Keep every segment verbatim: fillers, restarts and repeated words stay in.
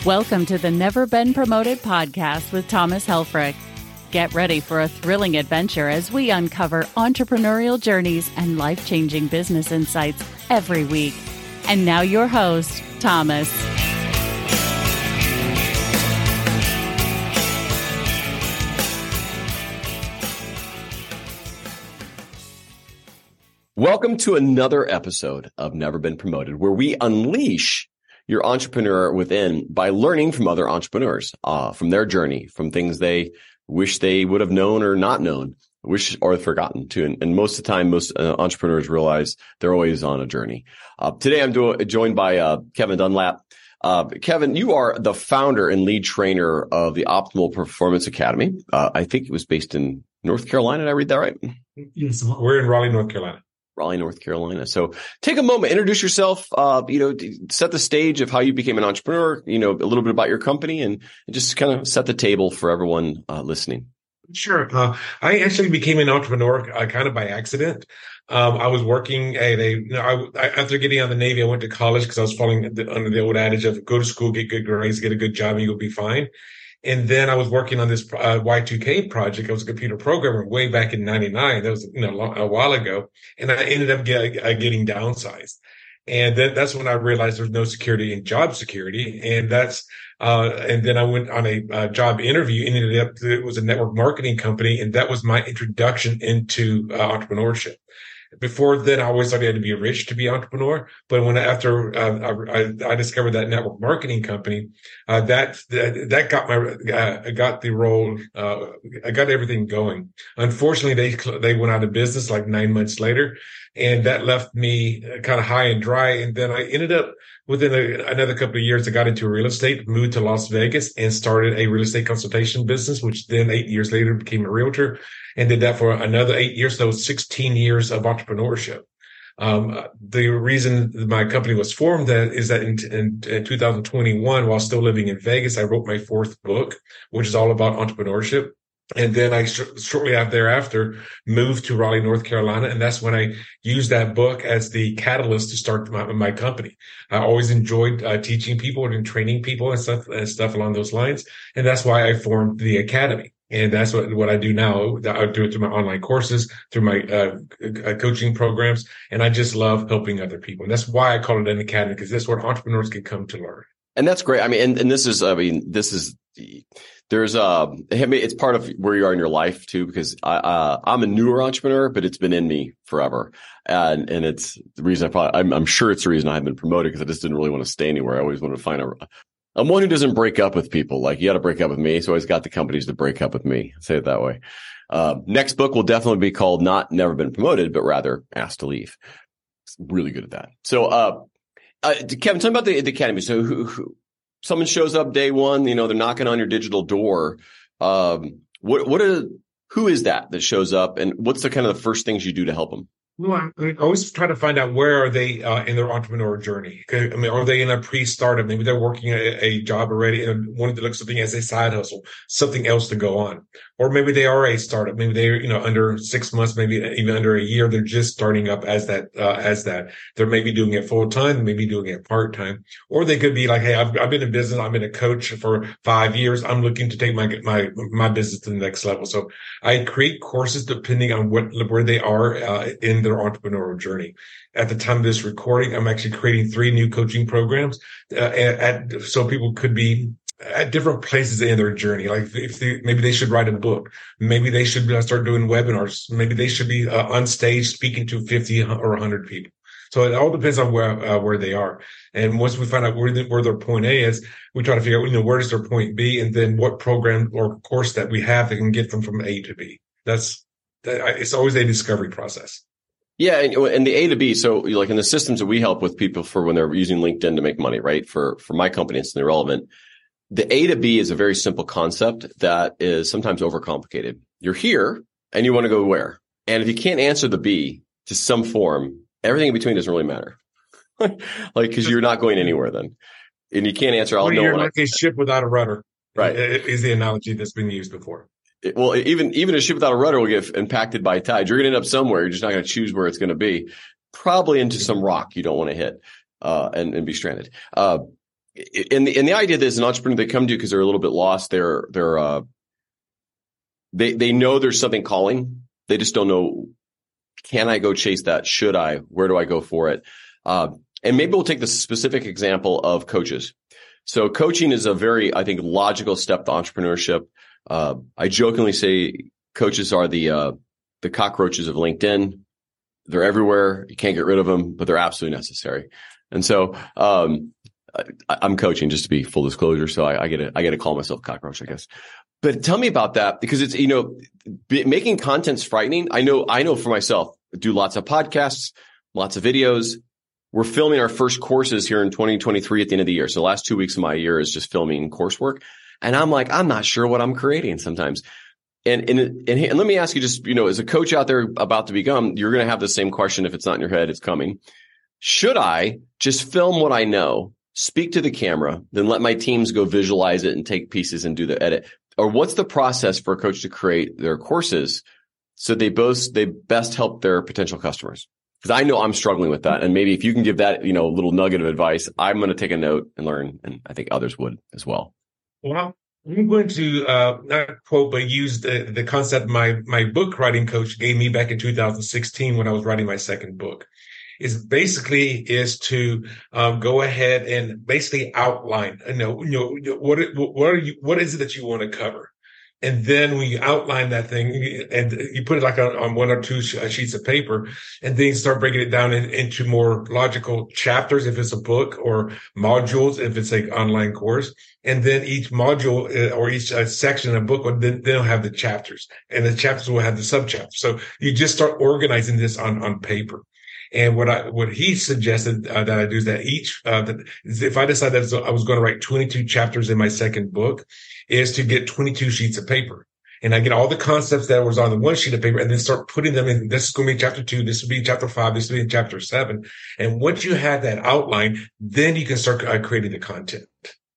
Welcome to the Never Been Promoted podcast with Thomas Helfrich. Get ready for a thrilling adventure as we uncover entrepreneurial journeys and life-changing business insights every week. And now your host, Thomas. Welcome to another episode of Never Been Promoted, where we unleash your entrepreneur within by learning from other entrepreneurs, uh, from their journey, from things they wish they would have known or not known, wish or forgotten too. And, and most of the time, most uh, entrepreneurs realize they're always on a journey. Uh, today, I'm do- joined by uh, Kevin Dunlap. Uh, Kevin, you are the founder and lead trainer of the Optimal Performance Academy. Uh, I think it was based in North Carolina. Did I read that right? Yes, we're in Raleigh, North Carolina. Raleigh, North Carolina. So take a moment, introduce yourself, uh, you know, set the stage of how you became an entrepreneur, you know, a little bit about your company and just kind of set the table for everyone uh, listening. Sure. Uh, I actually became an entrepreneur uh, kind of by accident. Um, I was working at a, you know, I, I, after getting out of the Navy, I went to college because I was following the, under the old adage of go to school, get good grades, get a good job, and you'll be fine. And then I was working on this uh, Y two K project. I was a computer programmer way back in ninety-nine. That was, you know, a while ago. And I ended up get, uh, getting downsized. And then that's when I realized there's no security in job security. And that's, uh, and then I went on a uh, job interview and ended up, it was a network marketing company. And that was my introduction into uh, entrepreneurship. Before then, I always thought you had to be rich to be an entrepreneur. But when after uh, I, I discovered that network marketing company, uh, that, that that got my uh, got the role. Uh, I got everything going. Unfortunately, they they went out of business like nine months later, and that left me kind of high and dry. And then I ended up within a, another couple of years, I got into real estate, moved to Las Vegas, and started a real estate consultation business, which then eight years later became a realtor. And did that for another eight years. So sixteen years of entrepreneurship. Um, the reason my company was formed that is that in, in, in two thousand twenty-one, while still living in Vegas, I wrote my fourth book, which is all about entrepreneurship. And then I sh- shortly thereafter moved to Raleigh, North Carolina. And that's when I used that book as the catalyst to start my, my company. I always enjoyed uh, teaching people and training people and stuff, and stuff along those lines. And that's why I formed the Academy. And that's what, what I do now. I do it through my online courses, through my uh, coaching programs. And I just love helping other people. And that's why I call it an academy, because that's where entrepreneurs can come to learn. And that's great. I mean, and, and this is, I mean, this is, there's, uh, I mean, it's part of where you are in your life too, because I, uh, I'm a newer entrepreneur, but it's been in me forever. And, and it's the reason I probably, I'm, I'm sure it's the reason I haven't been promoted, because I just didn't really want to stay anywhere. I always wanted to find a, I'm one who doesn't break up with people. Like, you got to break up with me. So I always got the companies to break up with me. Say it that way. Uh, next book will definitely be called not Never Been Promoted, but rather Asked to Leave. Really good at that. So, uh, uh Kevin, tell me about the, the Academy. So who, who, someone shows up day one, you know, they're knocking on your digital door. Um, what, what are, who is that that shows up, and what's the kind of the first things you do to help them? Well, I always try to find out where are they uh, in their entrepreneur journey. I mean, are they in a pre-startup? Maybe they're working a, a job already and wanting to look at something as a side hustle, something else to go on. Or maybe they are a startup. Maybe they're, you know, under six months, maybe even under a year, they're just starting up as that, uh, as that. They're maybe doing it full time, maybe doing it part time. Or they could be like, hey, I've, I've been in business. I've been a coach for five years. I'm looking to take my, my, my business to the next level. So I create courses depending on what, where they are, uh, in their entrepreneurial journey. At the time of this recording, I'm actually creating three new coaching programs, uh, at, at, so people could be at different places in their journey. Like if they, maybe they should write a book, maybe they should start doing webinars, maybe they should be uh, on stage speaking to fifty or one hundred people. So it all depends on where uh, where they are. And once we find out where, the, where their point A is, we try to figure out, you know, where is their point B, and then what program or course that we have that can get them from A to B. That's that, it's always a discovery process. Yeah, and, and the A to B. So, like in the systems that we help with people for when they're using LinkedIn to make money, right? For for my company, it's irrelevant. The A to B is a very simple concept that is sometimes overcomplicated. You're here and you want to go where? And if you can't answer the B to some form, everything in between doesn't really matter. Like, because you're not going anywhere then. And you can't answer, I'll well, know. You're like I, a ship without a rudder. Right. Is the analogy that's been used before. It, well, even, even a ship without a rudder will get impacted by tides. You're going to end up somewhere. You're just not going to choose where it's going to be. Probably into some rock you don't want to hit, uh, and, and be stranded. Uh, and the, and the idea that as an entrepreneur, they come to you because they're a little bit lost. They're, they're, uh, they, they know there's something calling. They just don't know, can I go chase that? Should I? Where do I go for it? Uh, and maybe we'll take the specific example of coaches. So coaching is a very, I think, logical step to entrepreneurship. Uh, I jokingly say coaches are the, uh, the cockroaches of LinkedIn. They're everywhere. You can't get rid of them, but they're absolutely necessary. And so, um, I, I'm coaching, just to be full disclosure. So I, I get to, I get to call myself cockroach, I guess. But tell me about that, because it's, you know, b- making content's frightening. I know, I know for myself, I do lots of podcasts, lots of videos. We're filming our first courses here in twenty twenty-three at the end of the year. So the last two weeks of my year is just filming coursework. And I'm like, I'm not sure what I'm creating sometimes. And, and, and, and let me ask you, just, you know, as a coach out there about to become, you're going to have the same question. If it's not in your head, it's coming. Should I just film what I know, speak to the camera, then let my teams go visualize it and take pieces and do the edit? Or what's the process for a coach to create their courses so they both, they best help their potential customers? Because I know I'm struggling with that. And maybe if you can give that, you know, little nugget of advice, I'm going to take a note and learn. And I think others would as well. Well, I'm going to uh, not quote, but use the, the concept my, my book writing coach gave me back in two thousand sixteen when I was writing my second book. Is basically is to um, go ahead and basically outline, you know, you know, what what are you, what is it that you want to cover, and then when you outline that thing and you put it like on, on one or two sheets of paper, and then you start breaking it down in, into more logical chapters if it's a book, or modules if it's an online course, and then each module or each uh, section of a book will then they'll have the chapters, and the chapters will have the subchapters. So you just start organizing this on on paper. And what I, what he suggested uh, that I do is that each, uh, that if I decided that I was going to write twenty-two chapters in my second book, is to get twenty-two sheets of paper. And I get all the concepts that was on the one sheet of paper and then start putting them in. This is going to be chapter two. This will be chapter five. This will be in chapter seven. And once you have that outline, then you can start uh, creating the content.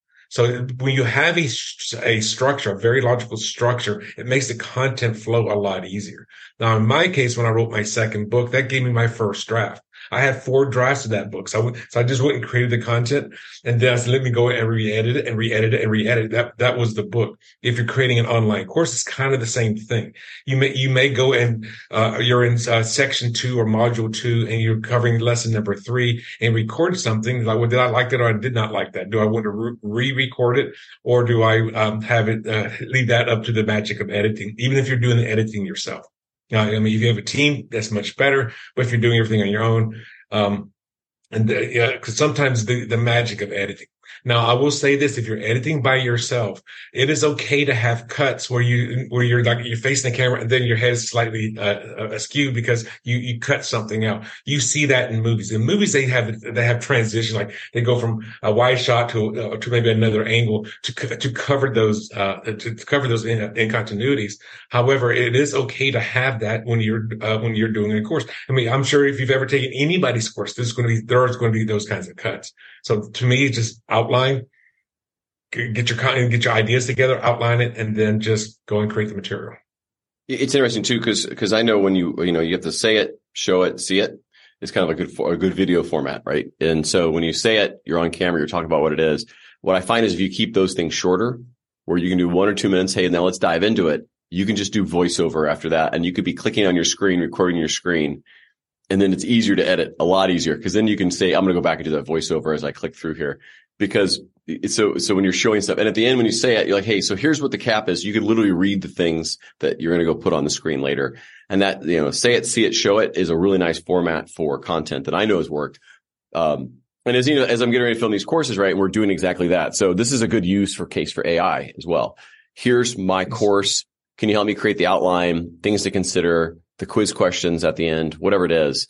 So when you have a, a structure, a very logical structure, it makes the content flow a lot easier. Now, in my case, when I wrote my second book, that gave me my first draft. I had four drafts of that book. So I, went, so I just went and created the content, and then I said, let me go and re-edit it and re-edit it and re-edit it. That, that was the book. If you're creating an online course, it's kind of the same thing. You may, you may go and, uh, you're in uh, section two or module two, and you're covering lesson number three and record something like, well, did I like that or I did not like that? Do I want to re- re-record it, or do I, um, have it, uh, leave that up to the magic of editing, even if you're doing the editing yourself? Now, I mean, if you have a team, that's much better. But if you're doing everything on your own, um, and the, yeah, because sometimes the, the magic of editing. Now, I will say this: if you're editing by yourself, it is okay to have cuts where you where you're like you're facing the camera and then your head is slightly uh, askew because you you cut something out. You see that in movies. In movies, they have they have transition, like they go from a wide shot to uh, to maybe another angle to to cover those uh to cover those in, incontinuities. However, it is okay to have that when you're uh, when you're doing a course. I mean, I'm sure if you've ever taken anybody's course, there's going to be there's going to be those kinds of cuts. So to me, just outline, get your get your ideas together, outline it, and then just go and create the material. It's interesting too, because because I know when you you know you have to say it, show it, see it. It's kind of a good a good video format, right? And so when you say it, you're on camera, you're talking about what it is. What I find is if you keep those things shorter, where you can do one or two minutes, hey, now let's dive into it. You can just do voiceover after that, and you could be clicking on your screen, recording your screen. And then it's easier to edit, a lot easier, because then you can say, I'm going to go back and do that voiceover as I click through here. Because so, so when you're showing stuff, and at the end, when you say it, you're like, hey, so here's what the cap is. You can literally read the things that you're going to go put on the screen later. And that, you know, say it, see it, show it is a really nice format for content that I know has worked. Um, and as you know, as I'm getting ready to film these courses, right, we're doing exactly that. So this is a good use for case for A I as well. Here's my course. Can you help me create the outline, things to consider, the quiz questions at the end, whatever it is?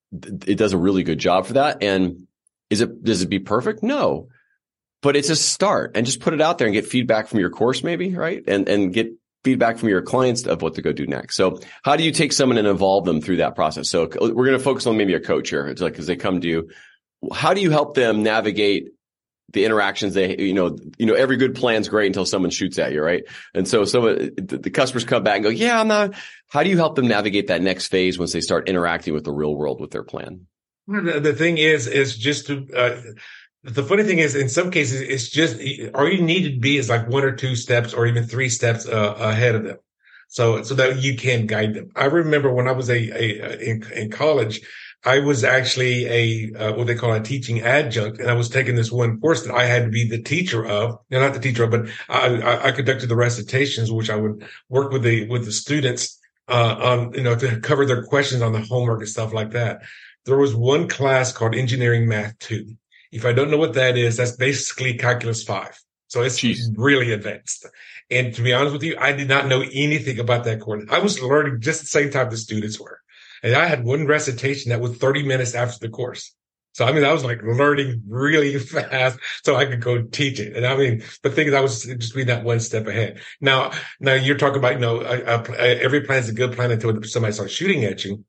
It does a really good job for that. And is it, does it be perfect? No, but it's a start, and just put it out there and get feedback from your course, maybe, right? And, and get feedback from your clients of what to go do next. So how do you take someone and evolve them through that process? So we're going to focus on maybe a coach here. It's like, cause they come to you, how do you help them navigate the interactions? They, you know, you know, every good plan's great until someone shoots at you, right? And so some of the, the customers come back and go, yeah, I'm not. How do you help them navigate that next phase once they start interacting with the real world with their plan? The, the thing is, is just to, uh, The funny thing is, in some cases, it's just all you need to be is like one or two steps or even three steps uh, ahead of them. So, so that you can guide them. I remember when I was a, a in, in college, I was actually a, uh, what they call a teaching adjunct. And I was taking this one course that I had to be the teacher of, no, not the teacher of, but I, I, I conducted the recitations, which I would work with the, with the students, uh, on, you know, to cover their questions on the homework and stuff like that. There was one class called Engineering Math two. If I don't know what that is, that's basically Calculus five. So it's Jeez. really advanced. And to be honest with you, I did not know anything about that course. I was learning just the same time the students were. And I had one recitation that was thirty minutes after the course. So, I mean, I was like learning really fast so I could go teach it. And I mean, the thing is, I was just being that one step ahead. Now, now you're talking about, you know, a, a, every plan is a good plan until somebody starts shooting at you.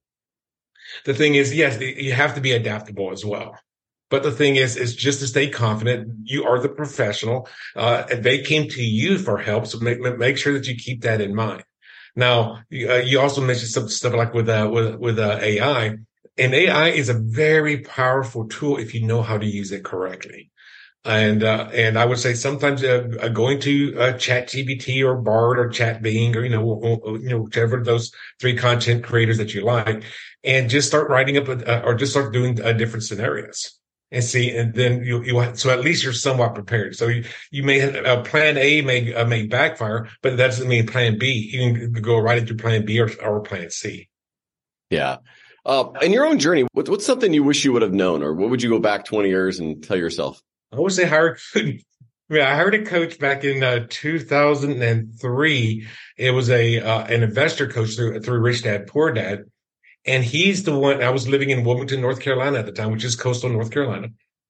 The thing is, yes, you have to be adaptable as well. But the thing is, is just to stay confident. You are the professional. Uh, they came to you for help. So make, make sure that you keep that in mind. Now, uh, you also mentioned some stuff like with, uh, with, with, uh, A I, and A I is a very powerful tool if you know how to use it correctly. And, uh, and I would say sometimes, uh, going to, uh, ChatGPT or Bard or ChatBing or, you know, you know, whichever those three content creators that you like, and just start writing up, a, or just start doing uh, different scenarios. And see, and then you, you, so at least you're somewhat prepared. So you, you may have uh, plan A may, uh, may backfire, but that doesn't mean plan B. You can go right into plan B or, or plan C. Yeah. Uh, in your own journey, what, what's something you wish you would have known, or what would you go back twenty years and tell yourself? I would say hire, yeah, I hired a coach back in uh, two thousand three. It was a, uh, an investor coach through, through Rich Dad, Poor Dad. And he's the one, I was living in Wilmington, North Carolina at the time, which is coastal North Carolina.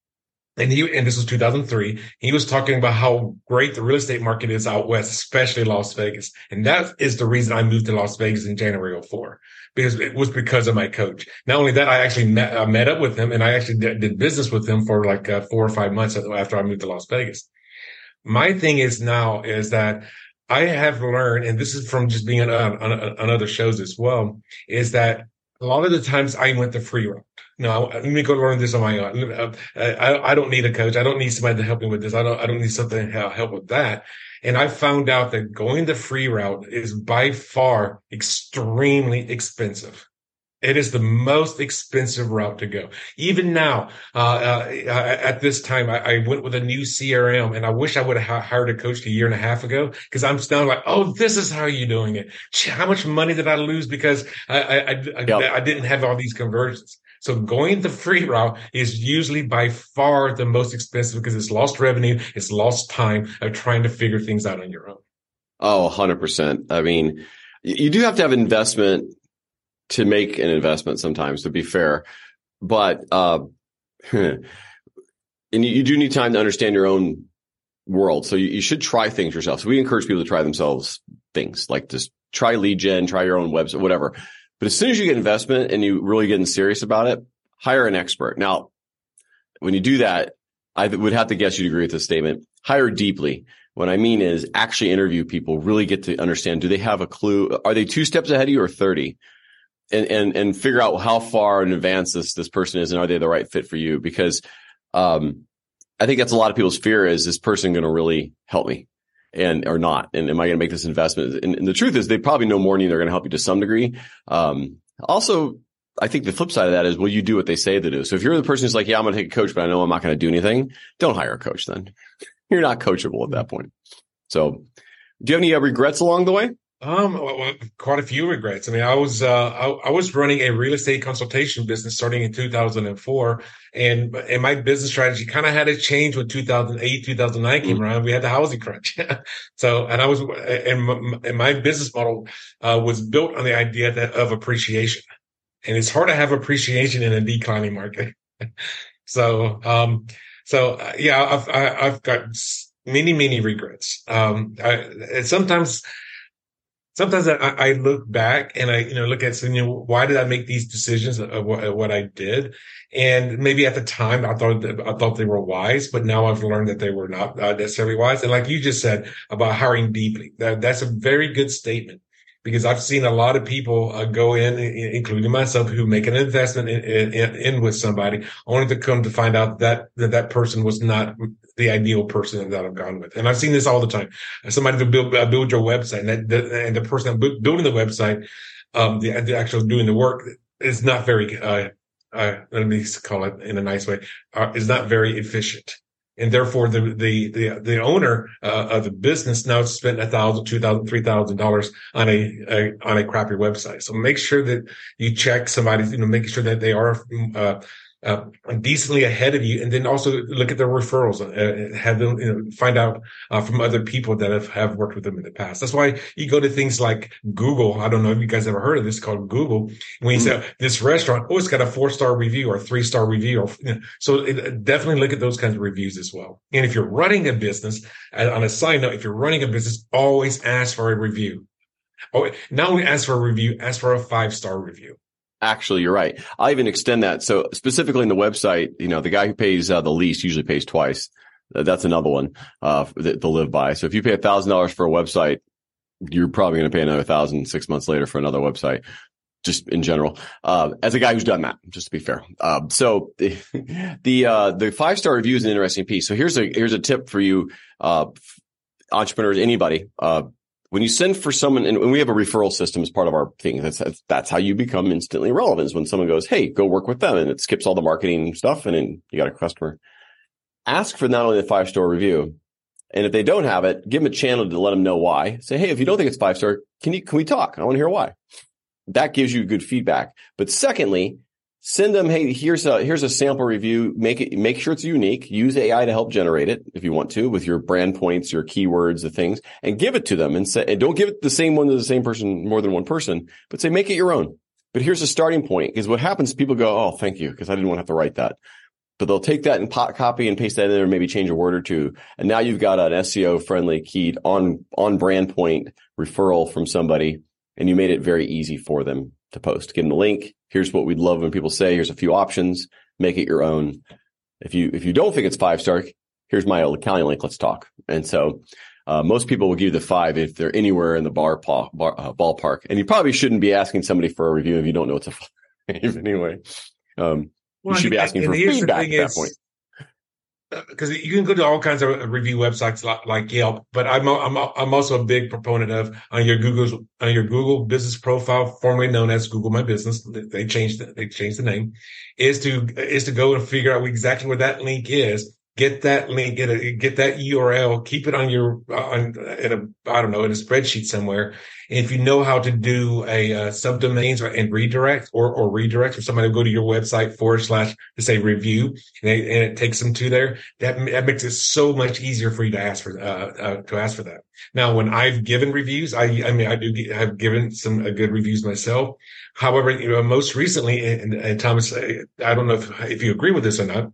And he, and this was two thousand three. He was talking about how great the real estate market is out west, especially Las Vegas. And that is the reason I moved to Las Vegas in January of four, because it was because of my coach. Not only that, I actually met, I met up with him and I actually did, did business with him for like uh, four or five months after I moved to Las Vegas. My thing is now is that I have learned, and this is from just being on, on, on other shows as well, is that a lot of the times I went the free route. No, let me go learn this on my own. I, I don't need a coach. I don't need somebody to help me with this. I don't, I don't need something to help with that. And I found out that going the free route is by far extremely expensive. It is the most expensive route to go. Even now, uh, uh at this time, I, I went with a new C R M, and I wish I would have hired a coach a year and a half ago, because I'm still like, oh, this is how you're doing it. How much money did I lose because I, I, I, yep. I, I didn't have all these conversions? So going the free route is usually by far the most expensive, because it's lost revenue, it's lost time of trying to figure things out on your own. Oh, one hundred percent. I mean, you do have to have investment to make an investment sometimes, to be fair. But, uh, and you do need time to understand your own world. So you, you should try things yourself. So we encourage people to try themselves things like just try lead gen, try your own website, whatever. But as soon as you get investment and you really getting serious about it, hire an expert. Now, when you do that, I would have to guess you'd agree with this statement. Hire deeply. What I mean is actually interview people, really get to understand, do they have a clue? Are they two steps ahead of you or thirty? And, and, and figure out how far in advance this, this person is, and are they the right fit for you? Because, um, I think that's a lot of people's fear, is this person going to really help me and, or not? And am I going to make this investment? And, and the truth is they probably know more than you. They're going to help you to some degree. Um, also, I think the flip side of that is, will you do what they say to do? So if you're the person who's like, yeah, I'm going to take a coach, but I know I'm not going to do anything, don't hire a coach then. You're not coachable at that point. So do you have any uh, regrets along the way? Um, well, quite a few regrets. I mean, I was, uh, I, I was running a real estate consultation business starting in two thousand four, and, and my business strategy kind of had to change when two thousand eight, two thousand nine came mm-hmm. around. We had the housing crunch. So, and I was, and my, and my business model, uh, was built on the idea that of appreciation, and it's hard to have appreciation in a declining market. So, um, so uh, yeah, I've, I, I've got many, many regrets. Um, I, and sometimes, Sometimes I, I look back and I, you know, look at, you know, why did I make these decisions of what, of what I did? And maybe at the time I thought that, I thought they were wise, but now I've learned that they were not uh, necessarily wise. And like you just said about hiring deeply, that, that's a very good statement, because I've seen a lot of people uh, go in, including myself, who make an investment in, in, in with somebody only to come to find out that that, that person was not the ideal person that I've gone with. And I've seen this all the time. Somebody to build, uh, build your website, and, that, the, and the person building the website, um, the, the actual doing the work is not very, uh, uh, let me call it in a nice way, uh, is not very efficient. And therefore, the the the, the owner uh, of the business now spent a thousand, two thousand, three thousand dollars on a, a on a crappy website. So make sure that you check somebody, you know, making sure that they are uh, uh, decently ahead of you, and then also look at their referrals, uh, have them, you know, find out uh, from other people that have, have worked with them in the past. That's why you go to things like Google. I don't know if you guys ever heard of this, called Google. When you mm. say this restaurant, oh, it's got a four star review or a three star review, or you know, so it, definitely look at those kinds of reviews as well. And if you're running a business, on a side note, if you're running a business, always ask for a review. Oh, not only ask for a review, ask for a five star review. Actually, you're right. I'll even extend that. So specifically in the website, you know, the guy who pays uh, the least usually pays twice. Uh, that's another one uh, that to live by. So if you pay a thousand dollars for a website, you're probably going to pay another thousand six months later for another website. Just in general, uh, as a guy who's done that, just to be fair. Um, so the the, uh, the five star review is an interesting piece. So here's a here's a tip for you, uh, entrepreneurs, anybody. Uh, When you send for someone, and we have a referral system as part of our thing, that's, that's how you become instantly relevant, is when someone goes, hey, go work with them, and it skips all the marketing stuff, and then you got a customer. Ask for not only the five-star review, and if they don't have it, give them a channel to let them know why. Say, hey, if you don't think it's five-star, can you, can we talk? I want to hear why. That gives you good feedback. But secondly, send them, hey, here's a, here's a sample review. Make it, make sure it's unique. Use A I to help generate it if you want to, with your brand points, your keywords, the things, and give it to them, and say, and don't give it the same one to the same person, more than one person, but say, make it your own. But here's a starting point, because what happens, people go, oh, thank you, because I didn't want to have to write that. But they'll take that and pot copy and paste that in there, maybe change a word or two. And now you've got an S E O friendly, keyed on, on brand point referral from somebody, and you made it very easy for them to post. Give them the link. Here's what we'd love when people say, here's a few options, make it your own. If you, if you don't think it's five star, here's my accounting link. Let's talk. And so, uh, most people will give you the five if they're anywhere in the bar, bar uh, ballpark. And you probably shouldn't be asking somebody for a review if you don't know it's a five anyway. Um, well, you should be asking for feedback at that point. Because you can go to all kinds of review websites like, like Yelp, but I'm I'm I'm also a big proponent of on your Google's on your Google business profile, formerly known as Google My Business. They changed the, they changed the name. Is to is to go and figure out exactly where that link is. Get that link, get a, get that U R L, keep it on your on in a I don't know in a spreadsheet somewhere. And if you know how to do a uh, subdomains or and redirect or or redirect, or somebody will go to your website forward slash to say review, and, they, and it takes them to there. That that makes it so much easier for you to ask for uh, uh to ask for that. Now, when I've given reviews, I I mean I do get, have given some uh, good reviews myself. However, you know, most recently, and, and Thomas, I don't know if if you agree with this or not.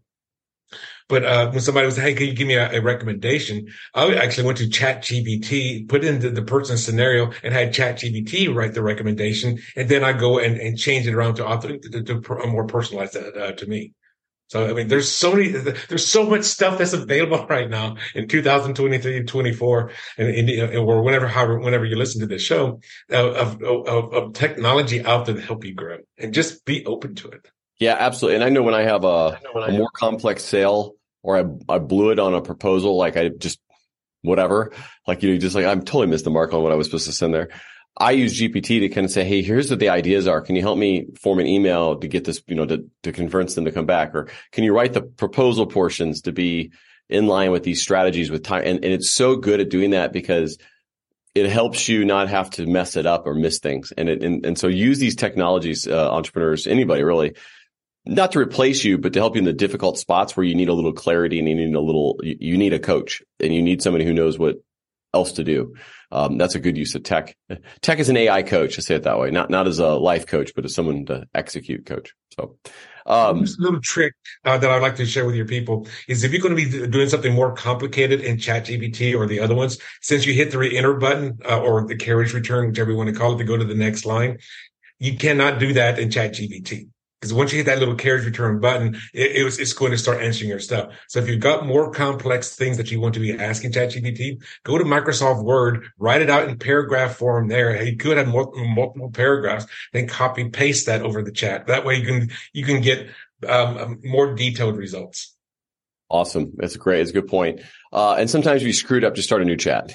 But uh, when somebody was, hey, can you give me a, a recommendation? I actually went to ChatGPT, put in the, the person's scenario, and had ChatGPT write the recommendation. And then I go and, and change it around to, author, to, to, to more personalized uh, to me. So, I mean, there's so many, there's so much stuff that's available right now in two thousand twenty-three and twenty-four, and, and or whenever, however, whenever you listen to this show, uh, of, of, of technology out there to help you grow, and just be open to it. Yeah, absolutely. And I know when I have a, when a I more have. complex sale, or I, I blew it on a proposal, like I just, whatever, like, you know, just like, I'm totally missed the mark on what I was supposed to send there. I use G P T to kind of say, hey, here's what the ideas are. Can you help me form an email to get this, you know, to, to convince them to come back? Or can you write the proposal portions to be in line with these strategies with time? And, and it's so good at doing that because it helps you not have to mess it up or miss things. And it, and, and so use these technologies, uh, entrepreneurs, anybody really, not to replace you, but to help you in the difficult spots where you need a little clarity and you need a little, you, you need a coach and you need somebody who knows what else to do. Um, that's a good use of tech. Tech is an A I coach, to say it that way, not, not as a life coach, but as someone to execute coach. So, um, just a little trick uh, that I'd like to share with your people is if you're going to be doing something more complicated in ChatGPT or the other ones, since you hit the re-enter button uh, or the carriage return, whichever you want to call it, to go to the next line, you cannot do that in ChatGPT. Because once you hit that little carriage return button, it, it was, it's going to start answering your stuff. So if you've got more complex things that you want to be asking ChatGPT, go to Microsoft Word, write it out in paragraph form there. You could have multiple, multiple paragraphs, then copy paste that over the chat. That way you can, you can get um, more detailed results. Awesome. That's great. It's a good point. Uh, and sometimes we screwed up to start a new chat.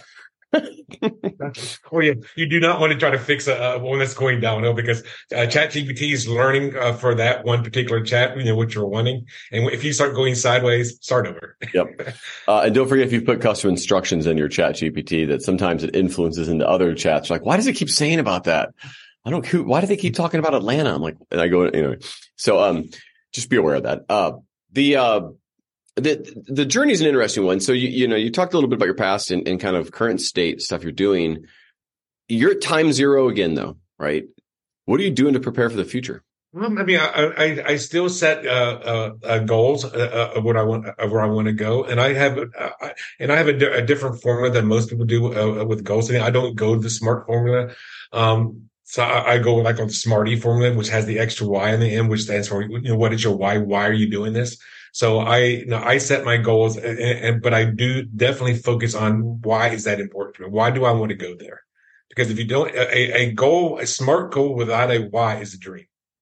Oh yeah, you do not want to try to fix a, a one that's going downhill, because uh, ChatGPT is learning uh, for that one particular chat, you know, what you're wanting. And if you start going sideways, start over. Yep. Uh, and don't forget, if you put custom instructions in your ChatGPT, that sometimes it influences into other chats. Like, why does it keep saying about that? I don't. Why do they keep talking about Atlanta? I'm like, and I go, you know. So um, just be aware of that. Uh, the uh. The the journey is an interesting one. So you you know you talked a little bit about your past and, and kind of current state stuff you're doing. You're at time zero again, though, right? What are you doing to prepare for the future? Well, I mean, I I, I still set uh, uh, uh, goals uh, of what I want, of where I want to go, and I have uh, and I have a, di- a different formula than most people do uh, with goals. I don't go to the SMART formula. Um, So I, I go like on the SMARTY formula, which has the extra Y in the end, which stands for, you know, what is your why? Why are you doing this? So I, you know, I set my goals, and, and, but I do definitely focus on why is that important to me? Why do I want to go there? Because if you don't, a, a goal, a SMART goal without a why is a dream.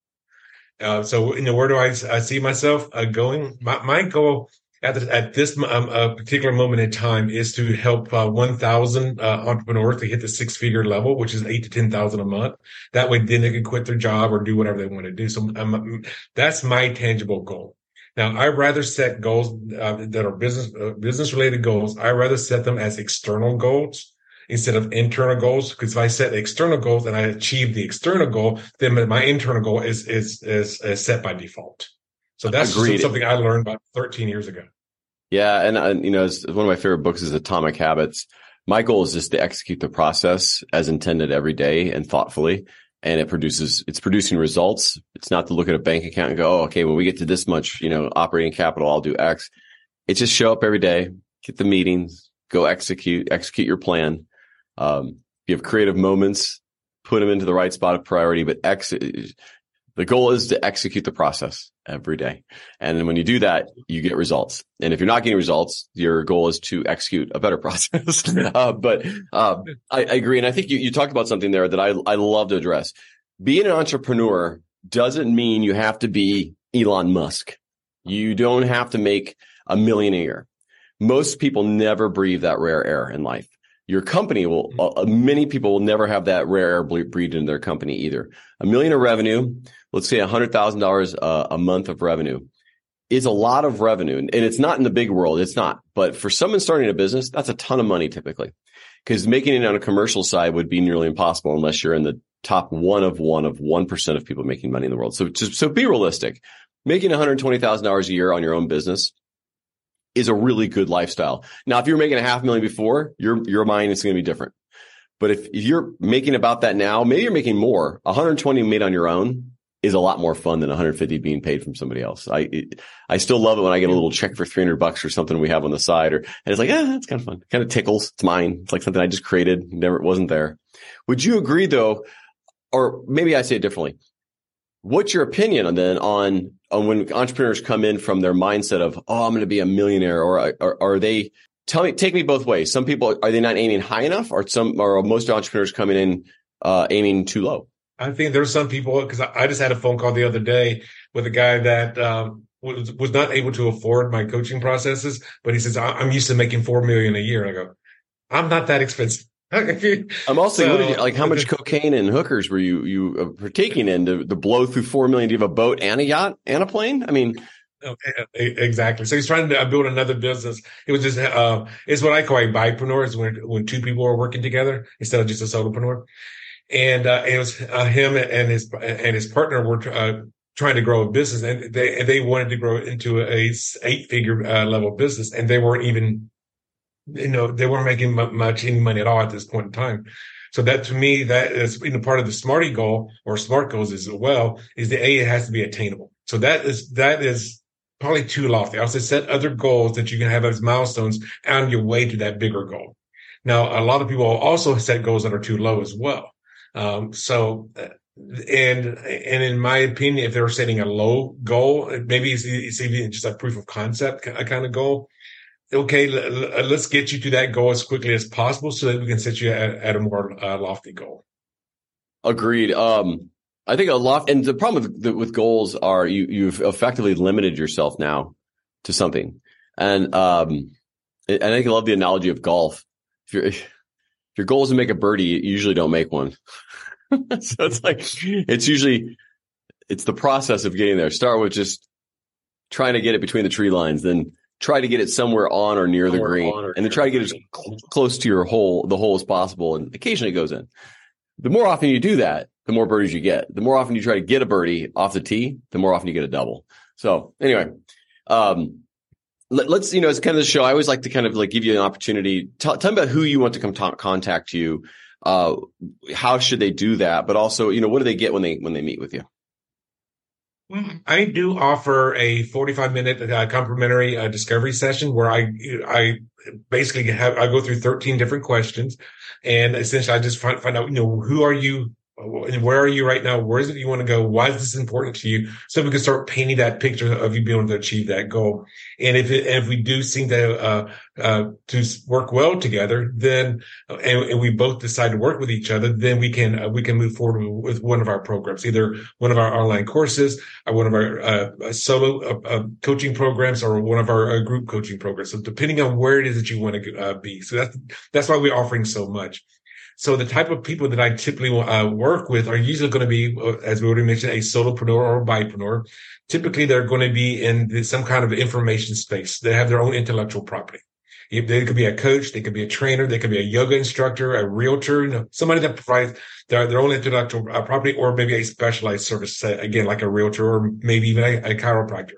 Uh, so, you know, where do I, I see myself uh, going? My, my goal at, the, at this um, uh, particular moment in time is to help uh, one thousand uh, entrepreneurs to hit the six figure level, which is eight to ten thousand a month. That way, then they can quit their job or do whatever they want to do. So um, that's my tangible goal. Now, I rather set goals uh, that are business uh, business related goals. I rather set them as external goals instead of internal goals. Because if I set external goals and I achieve the external goal, then my internal goal is is is, is set by default. So that's something I learned about thirteen years ago. Yeah, and uh, you know, it's, one of my favorite books is Atomic Habits. My goal is just to execute the process as intended every day and thoughtfully. And it produces, it's producing results. It's not to look at a bank account and go, oh, okay, when we get to this much, you know, operating capital, I'll do X. It's just show up every day, get the meetings, go execute, execute your plan. Um, you have creative moments, put them into the right spot of priority, but ex- the goal is to execute the process every day. And then when you do that, you get results. And if you're not getting results, your goal is to execute a better process. uh, but uh, I, I agree. And I think you, you talked about something there that I, I love to address. Being an entrepreneur doesn't mean you have to be Elon Musk. You don't have to make a million a year. Most people never breathe that rare air in life. Your company will, uh, many people will never have that rare air breathed in their company either. A million of revenue, let's say one hundred thousand dollars uh, a month of revenue is a lot of revenue. And it's not in the big world. It's not. But for someone starting a business, that's a ton of money typically, because making it on a commercial side would be nearly impossible unless you're in the top one of one of one percent of people making money in the world. So just, so be realistic. Making one hundred twenty thousand dollars a year on your own business is a really good lifestyle. Now, if you're making a half million before, your your mind is going to be different. But if, if you're making about that now, maybe you're making more. one hundred twenty made on your own is a lot more fun than one hundred fifty being paid from somebody else. I it, I still love it when I get a little check for three hundred bucks or something we have on the side, or and it's like, ah, that's kind of fun. It kind of tickles. It's mine. It's like something I just created. Never, it wasn't there. Would you agree though, or maybe I say it differently? What's your opinion on then on, on when entrepreneurs come in from their mindset of, oh, I'm going to be a millionaire, or, or are they, tell me, take me both ways. Some people, are they not aiming high enough, or some, or most entrepreneurs coming in, uh, aiming too low? I think there's some people, because I, I just had a phone call the other day with a guy that, um, was, was not able to afford my coaching processes, but he says, I'm used to making four million a year. And I go, I'm not that expensive. I'm also, so, what did you, like, how much cocaine and hookers were you, you uh, partaking in to, to blow through four million? Do you have a boat and a yacht and a plane? I mean, exactly. So he's trying to build another business. It was just, uh, it's what I call a bipreneur, is when, when two people are working together instead of just a solopreneur. And, uh, it was, uh, him and his, and his partner were, uh, trying to grow a business, and they, they wanted to grow into a eight figure uh, level business. And they weren't even, you know, they weren't making much any money at all at this point in time. So that, to me, that is, you know, part of the SMARTY goal, or SMART goals as well, is the A, it has to be attainable. So that is, that is probably too lofty. I also set other goals that you can have as milestones on your way to that bigger goal. Now, a lot of people also set goals that are too low as well. Um, so and and in my opinion, if they were setting a low goal, maybe it's, it's even just a proof of concept kind of goal. Okay, let's get you to that goal as quickly as possible so that we can set you at, at a more uh, lofty goal. Agreed. Um, I think a lot, and the problem with, with goals are you, you've effectively limited yourself now to something. And, um, I think I love the analogy of golf. If your if your goal is to make a birdie, you usually don't make one. So it's like, it's usually, it's the process of getting there. Start with just trying to get it between the tree lines, then try to get it somewhere on or near the green, and then try to get it as cl- close to your hole, the hole as possible. And occasionally it goes in. The more often you do that, the more birdies you get. The more often you try to get a birdie off the tee, the more often you get a double. So anyway, um, let, let's, you know, it's kind of the show. I always like to kind of like give you an opportunity. Tell, tell me about who you want to come to contact you. Uh, how should they do that? But also, you know, what do they get when they, when they meet with you? I do offer a forty-five minute uh, complimentary uh, discovery session where I, I basically have, I go through thirteen different questions, and essentially I just find, find out, you know, who are you? And where are you right now? Where is it you want to go? Why is this important to you? So we can start painting that picture of you being able to achieve that goal. And if it, and if we do seem to uh, uh, to work well together, then uh, and, and we both decide to work with each other, then we can uh, we can move forward with one of our programs, either one of our online courses, or one of our uh, solo uh, uh, coaching programs, or one of our uh, group coaching programs. So depending on where it is that you want to uh, be, so that's that's why we're offering so much. So the type of people that I typically uh, work with are usually going to be, uh, as we already mentioned, a solopreneur or a bipreneur. Typically, they're going to be in the, some kind of information space. They have their own intellectual property. They could be a coach, they could be a trainer, they could be a yoga instructor, a realtor, you know, somebody that provides their, their own intellectual uh, property, or maybe a specialized service, uh, again, like a realtor or maybe even a, a chiropractor.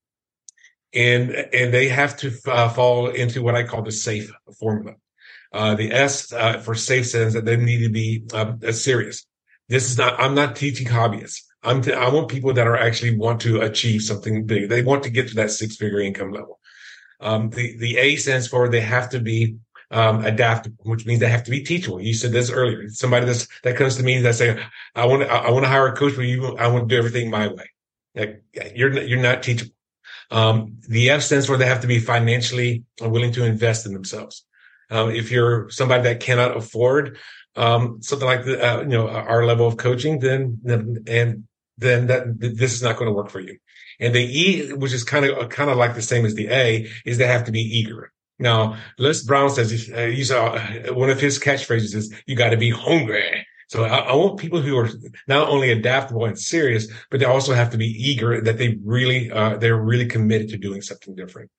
And and they have to uh, fall into what I call the SAFE formula. Uh, the S uh, for safe says that they need to be uh, serious. This is not, I'm not teaching hobbyists. I'm, t- I want people that are actually want to achieve something big. They want to get to that six figure income level. Um, the, the A stands for they have to be, um, adaptable, which means they have to be teachable. You said this earlier. Somebody that's, that comes to me that say, I want to, I want to hire a coach, but you, I want to do everything my way. Like, you're, you're not teachable. Um, the F stands for they have to be financially willing to invest in themselves. Um, if you're somebody that cannot afford um, something like the, uh, you know, our level of coaching, then and then that this is not going to work for you. And the E, which is kind of kind of like the same as the A, is they have to be eager. Now, Les Brown says, uh, you saw uh, one of his catchphrases is, "You got to be hungry." So I, I want people who are not only adaptable and serious, but they also have to be eager. That they really uh, they're really committed to doing something different.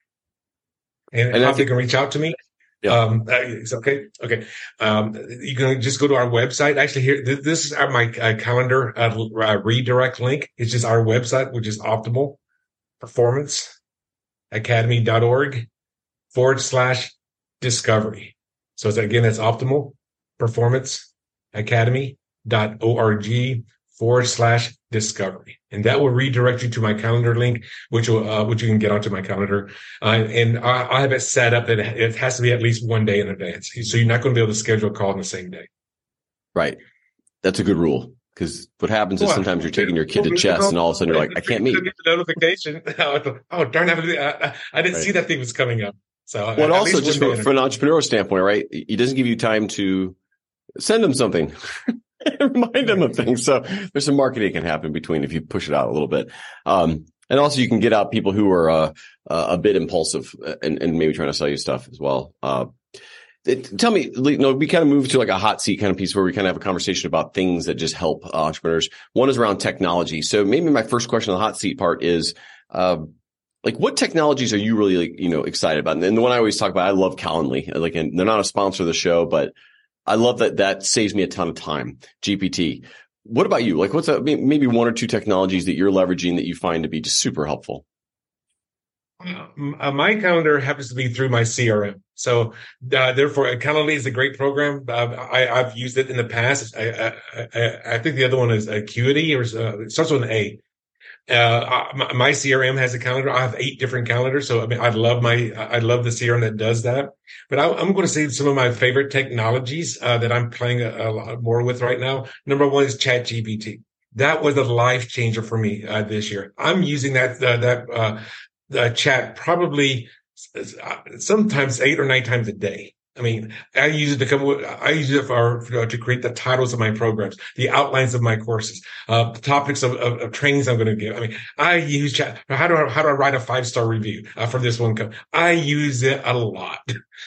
And, and how they can reach out to me. Yeah. Um, it's okay. Okay. Um, you can just go to our website. Actually, here, this, this is our, my uh, calendar uh, redirect link. It's just our website, which is Optimal Performance Academy dot org forward slash discovery. So it's, again, that's Optimal Performance Academy dot org forward slash discovery. And that will redirect you to my calendar link, which will, uh, which you can get onto my calendar. Uh, and I, I have it set up that it has to be at least one day in advance. So you're not going to be able to schedule a call on the same day. Right. That's a good rule. Because what happens is well, sometimes you're taking your kid to chess and all of a sudden you're like, I can't meet. Get the notification. Oh, darn it. I, I didn't right. see that thing was coming up. So well, also just from, from an entrepreneurial standpoint, right? It doesn't give you time to send them something. Remind them of things. So there's some marketing can happen between if you push it out a little bit. Um, and also you can get out people who are, uh, uh, a bit impulsive and, and maybe trying to sell you stuff as well. Uh, it, tell me, you know, we kind of move to like a hot seat kind of piece where we kind of have a conversation about things that just help uh, entrepreneurs. One is around technology. So maybe my first question on the hot seat part is, uh, like what technologies are you really, like, you know, excited about? And the one I always talk about, I love Calendly. Like, and they're not a sponsor of the show, but I love that that saves me a ton of time. G P T. What about you? Like, what's a, maybe one or two technologies that you're leveraging that you find to be just super helpful? Uh, my calendar happens to be through my C R M. So, uh, therefore, Calendly is a great program. Uh, I, I've used it in the past. I, I, I, I think the other one is Acuity, or uh, it starts with an A. Uh, my, my C R M has a calendar. I have eight different calendars. So, I mean, I love my, I love the C R M that does that. But I, I'm going to say some of my favorite technologies uh, that I'm playing a, a lot more with right now. Number one is ChatGPT. That was a life changer for me uh, this year. I'm using that, uh, that, uh, the chat probably sometimes eight or nine times a day. I mean, I use it to come. I use it for, for to create the titles of my programs, the outlines of my courses, uh, the topics of, of, of trainings I'm going to give. I mean, I use chat. How do I how do I write a five star review uh, for this one? I use it a lot.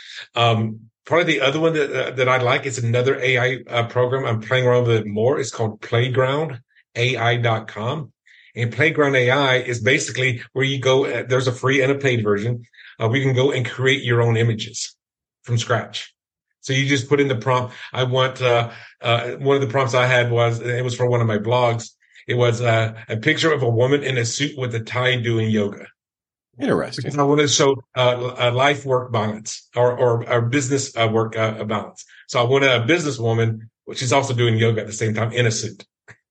Um, probably the other one that uh, that I like is another A I uh, program I'm playing around with it more. It's called Playground A I dot com. And Playground A I is basically where you go. Uh, there's a free and a paid version. Uh, we can go and create your own images from scratch. So you just put in the prompt. I want, uh, uh, one of the prompts I had was, it was for one of my blogs. It was, uh, a picture of a woman in a suit with a tie doing yoga. Interesting. Because I want to show, uh, a life work balance or, or, or business uh, work, uh, balance. So I want a businesswoman, which is also doing yoga at the same time in a suit.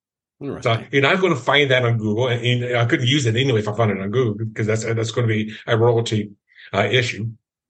So you're not going to find that on Google, and, and I couldn't use it anyway if I found it on Google, because that's, that's going to be a royalty, uh, issue.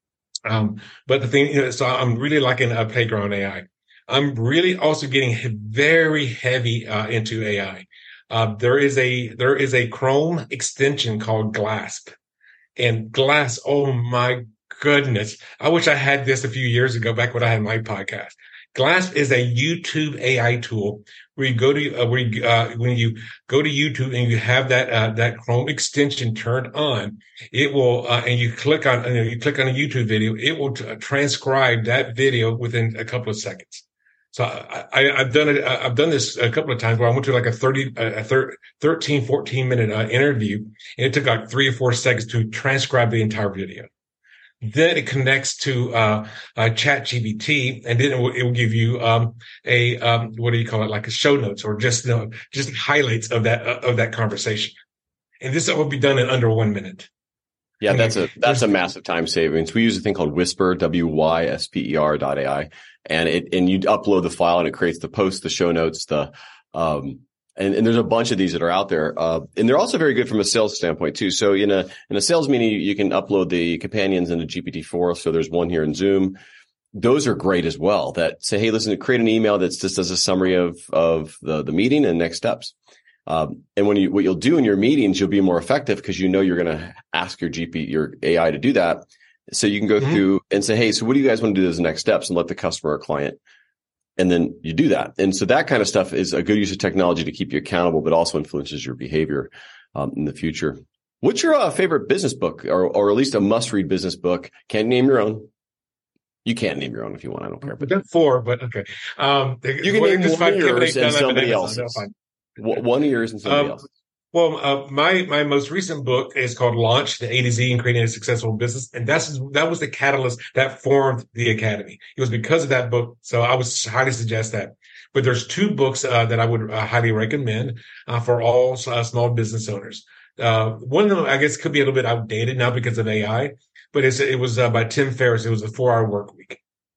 Um, but the thing, you know, so I'm really liking a Playground A I. I'm really also getting very heavy, uh, into A I. Uh, there is a, there is a Chrome extension called Glasp, and Glass. Oh my goodness. I wish I had this a few years ago, back when I had my podcast. Glasp is a YouTube A I tool where you go to, uh, where you, uh, when you go to YouTube and you have that, uh, that Chrome extension turned on, it will, uh, and you click on, you, know, you click on a YouTube video, it will t- transcribe that video within a couple of seconds. So I, I, I've done it, I've done this a couple of times where I went to like a thirty, a thirteen, fourteen minute uh, interview, and it took like three or four seconds to transcribe the entire video. Then it connects to uh, uh ChatGPT, and then it will, it will give you um a um what do you call it, like a show notes, or just, you know, just highlights of that uh, of that conversation. And this will be done in under one minute. Yeah, I mean, that's a that's a massive time savings. We use a thing called Whisper, W Y S P E R dot A I, and it and you upload the file and it creates the post, the show notes, the um. And, and there's a bunch of these that are out there. Uh, and they're also very good from a sales standpoint too. So in a, in a sales meeting, you, you can upload the companions into G P T four. So there's one here in Zoom. Those are great as well, that say, hey, listen, create an email that's just as a summary of, of the, the meeting and next steps. Um, and when you, what you'll do in your meetings, you'll be more effective because you know you're going to ask your G P, your A I to do that. So you can go mm-hmm. through and say, hey, so what do you guys want to do as next steps, and let the customer or client. And then you do that. And so that kind of stuff is a good use of technology to keep you accountable, but also influences your behavior um, in the future. What's your uh, favorite business book, or, or at least a must-read business book? Can't name your own. You can't name your own if you want. I don't care. But that's four, but okay. Um, you can well, name one of yours and somebody else's. One of yours and somebody um, else's. Well, uh, my, my most recent book is called Launch, the A to Z in Creating a Successful Business. And that's, that was the catalyst that formed the Academy. It was because of that book. So I would highly suggest that. But there's two books, uh, that I would uh, highly recommend, uh, for all uh, small business owners. Uh, one of them, I guess, could be a little bit outdated now because of A I, but it's, it was uh, by Tim Ferriss. It was a four hour work week.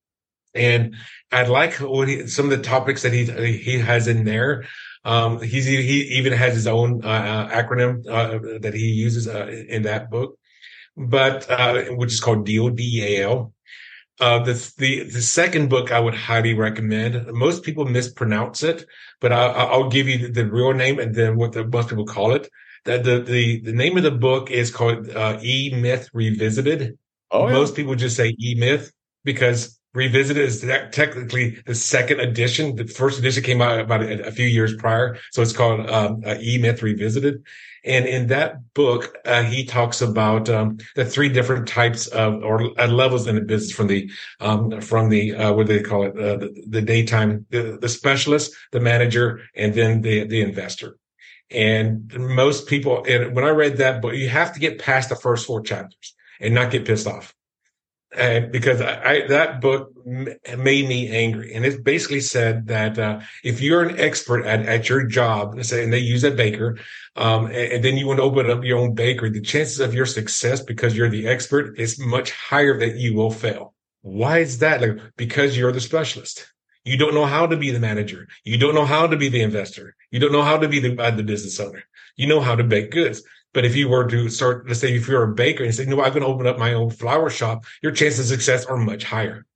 And I like what he, some of the topics that he, he has in there. Um, he's, he even has his own, uh, acronym, uh, that he uses, uh, in that book, but, uh, which is called D O D E A L. Uh, the, the, the second book I would highly recommend. Most people mispronounce it, but I, I'll give you the, the real name and then what the, most people call it. The, the, the, the name of the book is called, uh, E-Myth Revisited. Oh, yeah. Most people just say E-Myth because Revisited is technically the second edition. The first edition came out about a, a few years prior. So it's called um, uh, E-Myth Revisited. And in that book, uh, he talks about um, the three different types of or uh, levels in the business, from the um, from the uh, what do they call it, uh, the, the daytime, the, the specialist, the manager, and then the the investor. And most people, and when I read that book, you have to get past the first four chapters and not get pissed off. And because I, I, that book made me angry. And it basically said that, uh, if you're an expert at, at your job, say, and they use a baker, um, and, and then you want to open up your own bakery, the chances of your success because you're the expert is much higher that you will fail. Why is that? Like, because you're the specialist. You don't know how to be the manager. You don't know how to be the investor. You don't know how to be the, uh, the business owner. You know how to bake goods. But if you were to start, let's say if you're a baker and say, no, I'm going to open up my own flour shop, your chances of success are much higher.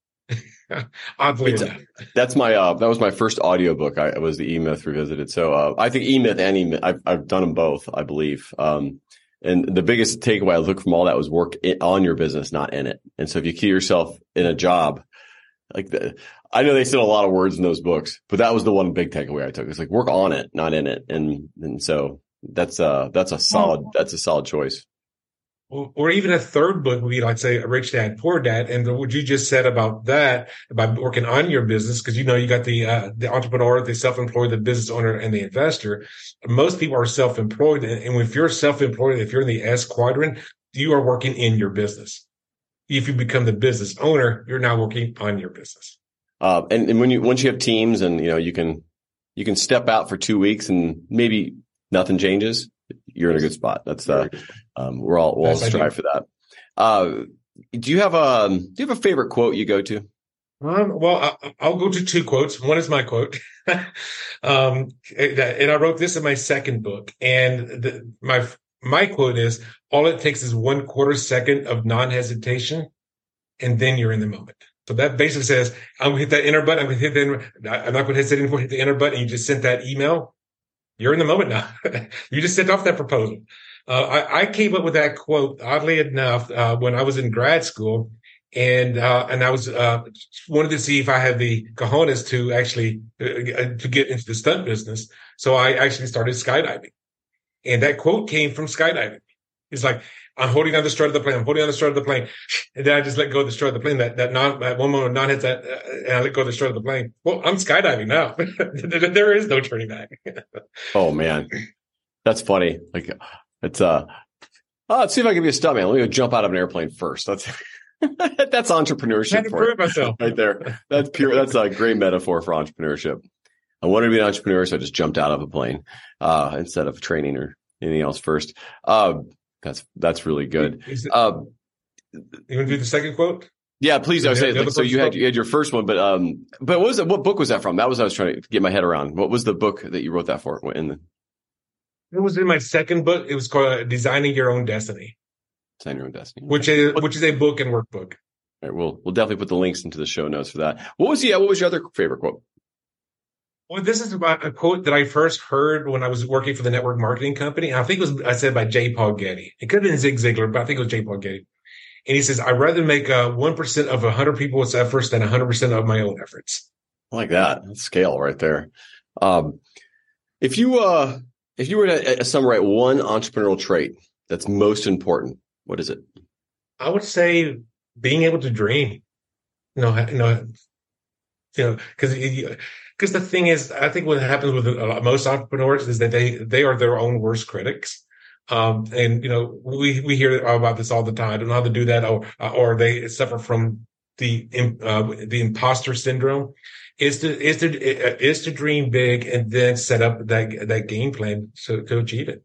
Oddly enough. That's my, uh, that was my first audiobook. I it was the E-Myth Revisited. So, uh, I think E-Myth and E-Myth, I've, I've done them both, I believe. Um, and the biggest takeaway I took from all that was work it, on your business, not in it. And so if you keep yourself in a job, like the, I know they said a lot of words in those books, but that was the one big takeaway I took. It's like work on it, not in it. And, and so that's uh that's a solid, that's a solid choice. Or even a third book would be like, say, Rich Dad, Poor Dad. And what you just said about that, about working on your business, because, you know, you got the uh, the entrepreneur, the self-employed, the business owner, and the investor. Most people are self-employed. And if you're self-employed, if you're in the S quadrant, you are working in your business. If you become the business owner, you're now working on your business. Uh, and, and when you once you have teams and, you know, you can you can step out for two weeks and maybe nothing changes, you're in a good spot. That's uh, um, we're all we'll all strive for that. Uh, do you have a do you have a favorite quote you go to? Um, well, I, I'll go to two quotes. One is my quote, um, and I wrote this in my second book. And the, my my quote is: "All it takes is one quarter second of non-hesitation, and then you're in the moment." So that basically says, "I'm gonna hit that enter button. I'm gonna hit the enter, I'm not gonna hesitate anymore. Hit the enter button." And you just sent that email. You're in the moment now. You just sent off that proposal. Uh, I, I came up with that quote, oddly enough, uh, when I was in grad school, and uh, and I was uh, wanted to see if I had the cojones to actually uh, to get into the stunt business. So I actually started skydiving, and that quote came from skydiving. It's like, I'm holding on the strut of the plane. I'm holding on the strut of the plane. And then I just let go of the strut of the plane. That, that non, that one moment non hits that, uh, and I let go of the strut of the plane. Well, I'm skydiving now. There is no turning back. Oh man. That's funny. Like it's, uh, oh, let's see if I can be a stuntman. Let me go jump out of an airplane first. That's, that's entrepreneurship. I had to prove myself right there. That's pure. That's a great metaphor for entrepreneurship. I wanted to be an entrepreneur, so I just jumped out of a plane, uh, instead of training or anything else first. Uh, That's that's really good. It, um, you want to do the second quote? Yeah, please. I was saying, like, so you had you had your first one, but um, but what was it? What book was that from? That was what I was trying to get my head around. What was the book that you wrote that for? In the it was in my second book. It was called Designing Your Own Destiny. Designing Your Own Destiny, which is which is a book and workbook. All right, we'll we'll definitely put the links into the show notes for that. What was the what was your other favorite quote? Well, this is about a quote that I first heard when I was working for the network marketing company. I think it was I said by J. Paul Getty. It could have been Zig Ziglar, but I think it was J. Paul Getty. And he says, "I'd rather make uh, one percent of one hundred people's efforts than one hundred percent of my own efforts." I like that. That's scale right there. Um, if you uh, if you were to uh, summarize one entrepreneurial trait that's most important, what is it? I would say being able to dream. You know, you know, you know, because because the thing is, I think what happens with uh, most entrepreneurs is that they they are their own worst critics. Um, and, you know, we, we hear about this all the time. I don't know how to do that, or, or they suffer from the, uh, the imposter syndrome. Is to, is to, is to dream big and then set up that, that game plan to, to achieve it.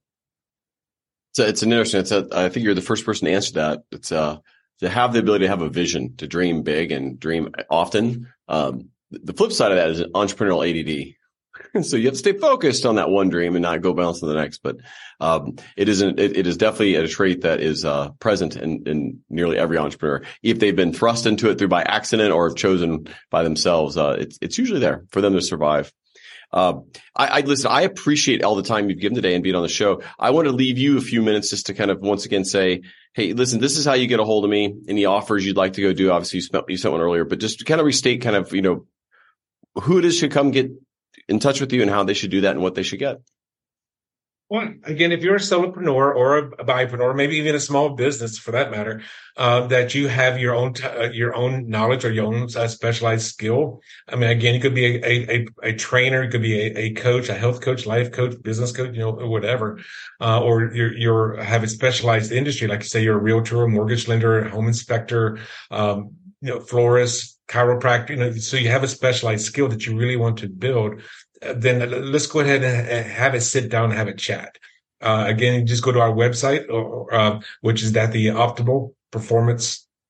So it's an interesting, it's a, I think you're the first person to answer that. It's, uh, to have the ability to have a vision, to dream big and dream often. Um, the flip side of that is entrepreneurial A D D. So you have to stay focused on that one dream and not go bounce to the next. But um, it isn't. It, it is definitely a trait that is uh, present in, in nearly every entrepreneur. If they've been thrust into it through by accident or have chosen by themselves, uh, it's it's usually there for them to survive. Uh, I, I listen. I appreciate all the time you've given today and being on the show. I want to leave you a few minutes just to kind of once again say, hey, listen, this is how you get a hold of me. Any offers you'd like to go do? Obviously, you spent you sent one earlier, but just to kind of restate, kind of you know who it is should come get in touch with you and how they should do that and what they should get. Well, again, if you're a solopreneur or a bipreneur, maybe even a small business for that matter, uh, that you have your own, t- uh, your own knowledge or your own uh, specialized skill. I mean, again, you could be a, a, a trainer, you could be a, a coach, a health coach, life coach, business coach, you know, whatever. Uh, or you're, you're have a specialized industry, like you say, you're a realtor, a mortgage lender, a home inspector, um, you know, florist, chiropractor, you know, so you have a specialized skill that you really want to build, uh, then let's go ahead and have a sit down and have a chat. Uh, again, just go to our website, or, uh, which is at the optimal performance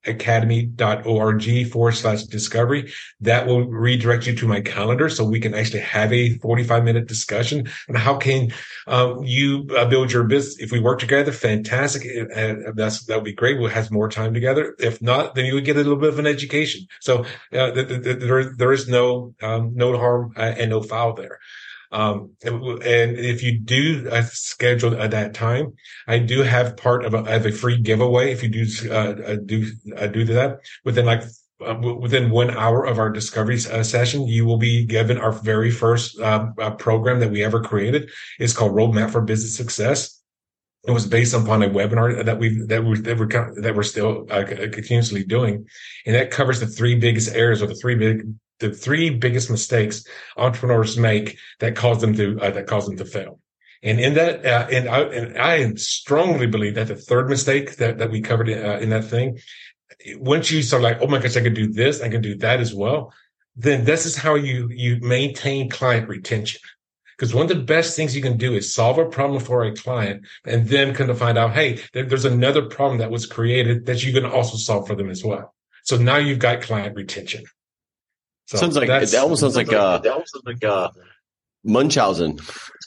academy.org forward slash discovery. That will redirect you to my calendar so we can actually have a forty-five minute discussion on how can uh, you uh, build your business. If we work together, fantastic. Uh, that's, that would be great. We'll have more time together. If not, then you would get a little bit of an education. So uh, th- th- th- there, there is no, um, no harm uh, and no foul there. Um, and, and if you do uh, schedule at that time, I do have part of a, of a free giveaway. If you do, uh, do, uh, do that within like, uh, within one hour of our discovery uh, session, you will be given our very first, uh, uh, program that we ever created. It's called Roadmap for Business Success. It was based upon a webinar that we that we that we're that we're still uh, continuously doing, and that covers the three biggest areas or the three big the three biggest mistakes entrepreneurs make that cause them to uh, that cause them to fail. And in that, uh, and I and I strongly believe that the third mistake that that we covered uh, in that thing, once you start like, oh my gosh, I can do this, I can do that as well, then this is how you you maintain client retention. Because one of the best things you can do is solve a problem for a client and then come to find out, hey, there, there's another problem that was created that you can also solve for them as well. So now you've got client retention. So sounds like it almost sounds like, like uh, it almost sounds like uh, Munchausen.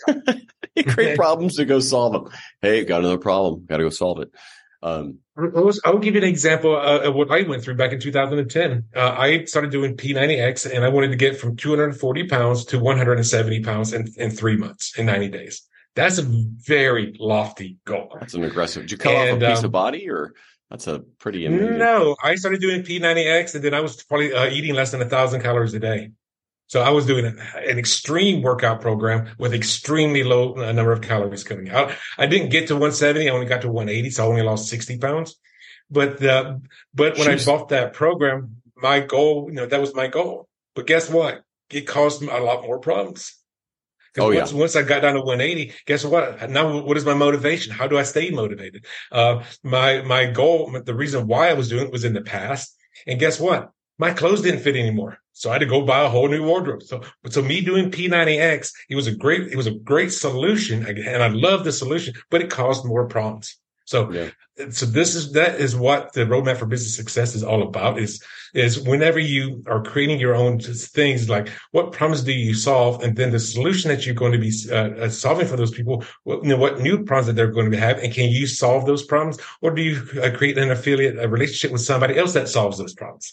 You create problems to go solve them. Hey, got another problem. Got to go solve it. Um, I'll give you an example uh, of what I went through back in two thousand ten. Uh, I started doing P ninety X and I wanted to get from two hundred forty pounds to one hundred seventy pounds in, in three months, in ninety days. That's a very lofty goal. That's an aggressive. Did you cut and, off a piece um, of body or that's a pretty amazing. No, I started doing P ninety X and then I was probably uh, eating less than a thousand calories a day. So I was doing an, an extreme workout program with extremely low uh, number of calories coming out. I didn't get to one seventy. I only got to one eighty. So I only lost sixty pounds. But, uh, but when Jeez. I bought that program, my goal, you know, that was my goal. But guess what? It caused me a lot more problems. Oh, once, yeah. once I got down to one eighty, guess what? Now, what is my motivation? How do I stay motivated? Uh, my, my goal, the reason why I was doing it was in the past. And guess what? My clothes didn't fit anymore. So I had to go buy a whole new wardrobe. So, so me doing P ninety X, it was a great, it was a great solution. And I love the solution, but it caused more problems. So, yeah. so this is, that is what the Roadmap for Business Success is all about is, is whenever you are creating your own things, like what problems do you solve? And then the solution that you're going to be uh, solving for those people, what, you know, what new problems that they're going to have, and can you solve those problems? Or do you uh, create an affiliate, a relationship with somebody else that solves those problems?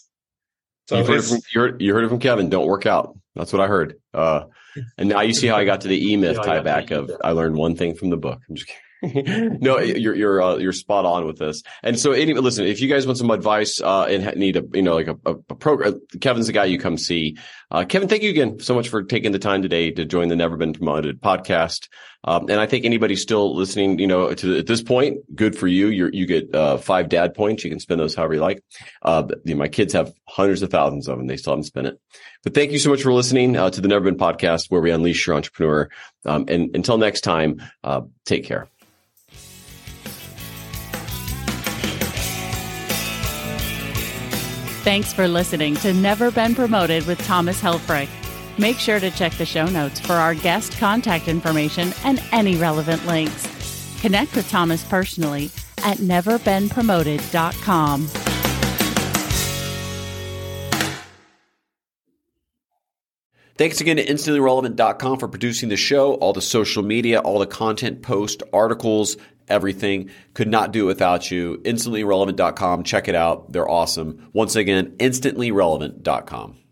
So You've heard, from, you, heard, you heard it from Kevin. Don't work out. That's what I heard. Uh, and now you see how I got to the E-Myth tie back of I learned one thing from the book. I'm just kidding. No, you're you're uh, you're spot on with this. And so, anyway, listen, if you guys want some advice uh, and need a you know like a, a, a program, Kevin's the guy you come see. Uh, Kevin, thank you again so much for taking the time today to join the Never Been Promoted podcast. Um, and I think anybody still listening, you know, to at this point, good for you. You you get uh, five dad points. You can spend those however you like. Uh, you know, my kids have hundreds of thousands of them. They still haven't spent it. But thank you so much for listening uh, to the Never Been podcast, where we unleash your entrepreneur. Um, and until next time, uh, take care. Thanks for listening to Never Been Promoted with Thomas Helfrich. Make sure to check the show notes for our guest contact information and any relevant links. Connect with Thomas personally at never been promoted dot com. Thanks again to instantly relevant dot com for producing the show, all the social media, all the content, posts, articles, everything. Could not do it without you. instantly relevant dot com. Check it out. They're awesome. Once again, instantly relevant dot com.